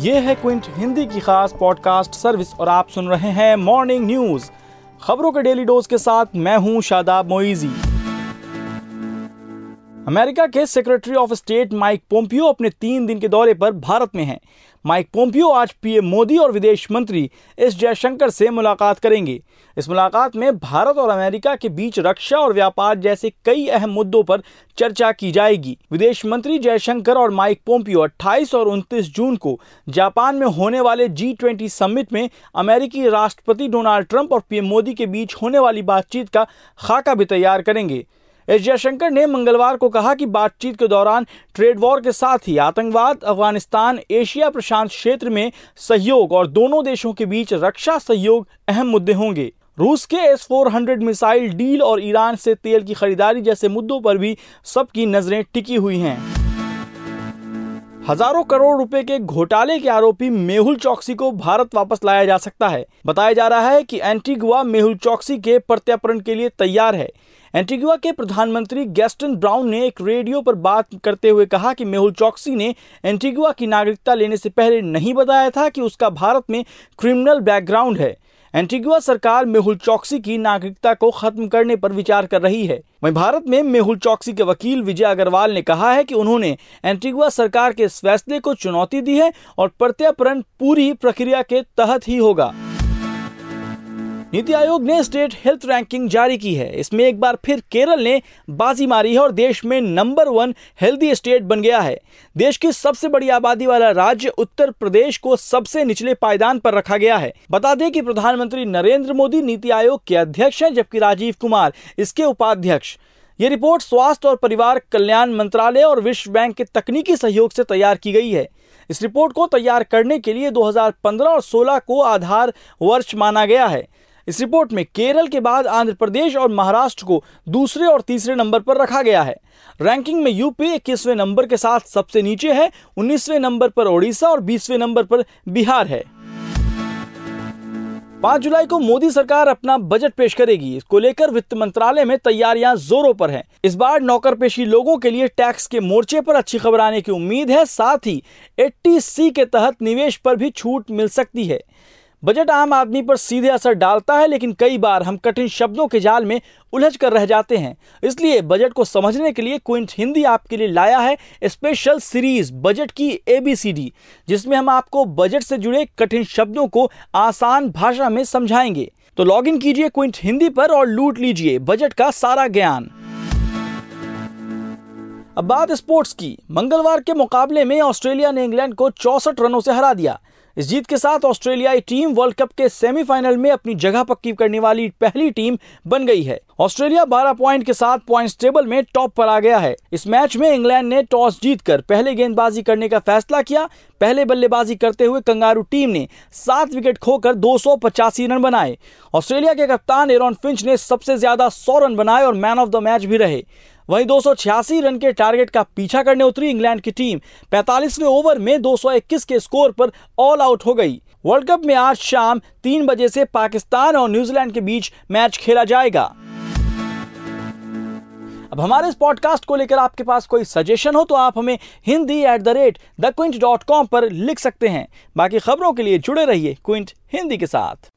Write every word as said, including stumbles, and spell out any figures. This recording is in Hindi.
ये है क्विंट हिंदी की खास पॉडकास्ट सर्विस और आप सुन रहे हैं मॉर्निंग न्यूज, खबरों के डेली डोज के साथ मैं हूं शादाब मोइजी। अमेरिका के secretary of state Mike Pompeo अपने तीन दिन के दौरे पर भारत में हैं। माइक पोम्पियो आज पीएम मोदी और विदेश मंत्री एस जयशंकर से मुलाकात करेंगे। इस मुलाकात में भारत और अमेरिका के बीच रक्षा और व्यापार जैसे कई अहम मुद्दों पर चर्चा की जाएगी। विदेश मंत्री जयशंकर और माइक पोम्पियो अट्ठाईस और उनतीस जून को जापान में होने वाले जी ट्वेंटी समिट में अमेरिकी राष्ट्रपति डोनाल्ड ट्रंप और पीएम मोदी के बीच होने वाली बातचीत का खाका भी तैयार करेंगे। एस जयशंकर ने मंगलवार को कहा कि बातचीत के दौरान ट्रेड वॉर के साथ ही आतंकवाद, अफगानिस्तान, एशिया प्रशांत क्षेत्र में सहयोग और दोनों देशों के बीच रक्षा सहयोग अहम मुद्दे होंगे। रूस के S four hundred missile deal और ईरान से तेल की खरीदारी जैसे मुद्दों पर भी सबकी नजरें टिकी हुई हैं। हजारों करोड़ रुपए के घोटाले के आरोपी मेहुल चोकसी को भारत वापस लाया जा सकता है। बताया जा रहा है कि एंटीगुआ मेहुल चोकसी के प्रत्यार्पण के लिए तैयार है। एंटीगुआ के प्रधानमंत्री गैस्टन ब्राउन ने एक रेडियो पर बात करते हुए कहा कि मेहुल चोकसी ने एंटीगुआ की नागरिकता लेने से पहले नहीं बताया था कि उसका भारत में क्रिमिनल बैकग्राउंड है। एंटीगुआ सरकार मेहुल चोकसी की नागरिकता को खत्म करने पर विचार कर रही है। वहीं भारत में मेहुल चोकसी के वकील विजय अग्रवाल ने कहा है कि उन्होंने एंटीगुआ सरकार के इस फैसले को चुनौती दी है और प्रत्यार्पण पूरी प्रक्रिया के तहत ही होगा। नीति आयोग ने स्टेट हेल्थ रैंकिंग जारी की है। इसमें एक बार फिर केरल ने बाजी मारी है और देश में नंबर वन हेल्दी स्टेट बन गया है। देश की सबसे बड़ी आबादी वाला राज्य उत्तर प्रदेश को सबसे निचले पायदान पर रखा गया है। बता दें कि प्रधानमंत्री नरेंद्र मोदी नीति आयोग के अध्यक्ष हैं, जबकि राजीव कुमार इसके उपाध्यक्ष। ये रिपोर्ट स्वास्थ्य और परिवार कल्याण मंत्रालय और विश्व बैंक के तकनीकी सहयोग से तैयार की गई है। इस रिपोर्ट को तैयार करने के लिए दो हज़ार पंद्रह और सोलह को आधार वर्ष माना गया है। इस रिपोर्ट में केरल के बाद आंध्र प्रदेश और महाराष्ट्र को दूसरे और तीसरे नंबर पर रखा गया है। रैंकिंग में यूपी इक्कीसवें नंबर के साथ सबसे नीचे है, उन्नीसवें नंबर पर ओडिशा और बीसवें नंबर पर बिहार है। पाँच जुलाई को मोदी सरकार अपना बजट पेश करेगी। इसको लेकर वित्त मंत्रालय में तैयारियां जोरों पर हैं। इस बार नौकरपेशी लोगों के लिए टैक्स के मोर्चे पर अच्छी खबर आने की उम्मीद है। साथ ही अस्सी सी के तहत निवेश पर भी छूट मिल सकती है। बजट आम आदमी पर सीधे असर डालता है, लेकिन कई बार हम कठिन शब्दों के जाल में उलझ कर रह जाते हैं। इसलिए बजट को समझने के लिए क्विंट हिंदी आपके लिए लाया है स्पेशल सीरीज बजट की एबीसीडी, जिसमें हम आपको बजट से जुड़े कठिन शब्दों को आसान भाषा में समझाएंगे। तो लॉग इन कीजिए क्विंट हिंदी पर और लूट लीजिए बजट का सारा ज्ञान। अब बात स्पोर्ट्स की। मंगलवार के मुकाबले में ऑस्ट्रेलिया ने इंग्लैंड को चौसठ रनों से हरा दिया। इस जीत के साथ ऑस्ट्रेलियाई टीम वर्ल्ड कप के सेमीफाइनल में अपनी जगह पक्की करने वाली पहली टीम बन गई है। ऑस्ट्रेलिया बारह पॉइंट के साथ पॉइंट्स टेबल में टॉप पर आ गया है। इस मैच में इंग्लैंड ने टॉस जीतकर पहले गेंदबाजी करने का फैसला किया। पहले बल्लेबाजी करते हुए कंगारू टीम ने सात विकेट खोकर दो सौ पचासी रन बनाए। ऑस्ट्रेलिया के कप्तान एरॉन फिंच ने सबसे ज्यादा सौ रन बनाए और मैन ऑफ द मैच भी रहे। वहीं दो सौ छियासी रन के टारगेट का पीछा करने उतरी इंग्लैंड की टीम पैंतालीसवें ओवर में दो सौ इक्कीस के स्कोर पर ऑल आउट हो गई। वर्ल्ड कप में आज शाम तीन बजे से पाकिस्तान और न्यूजीलैंड के बीच मैच खेला जाएगा। अब हमारे इस पॉडकास्ट को लेकर आपके पास कोई सजेशन हो तो आप हमें Hindi at the rate the Quint dot com पर लिख सकते हैं। बाकी खबरों के लिए जुड़े रहिए क्विंट हिंदी के साथ।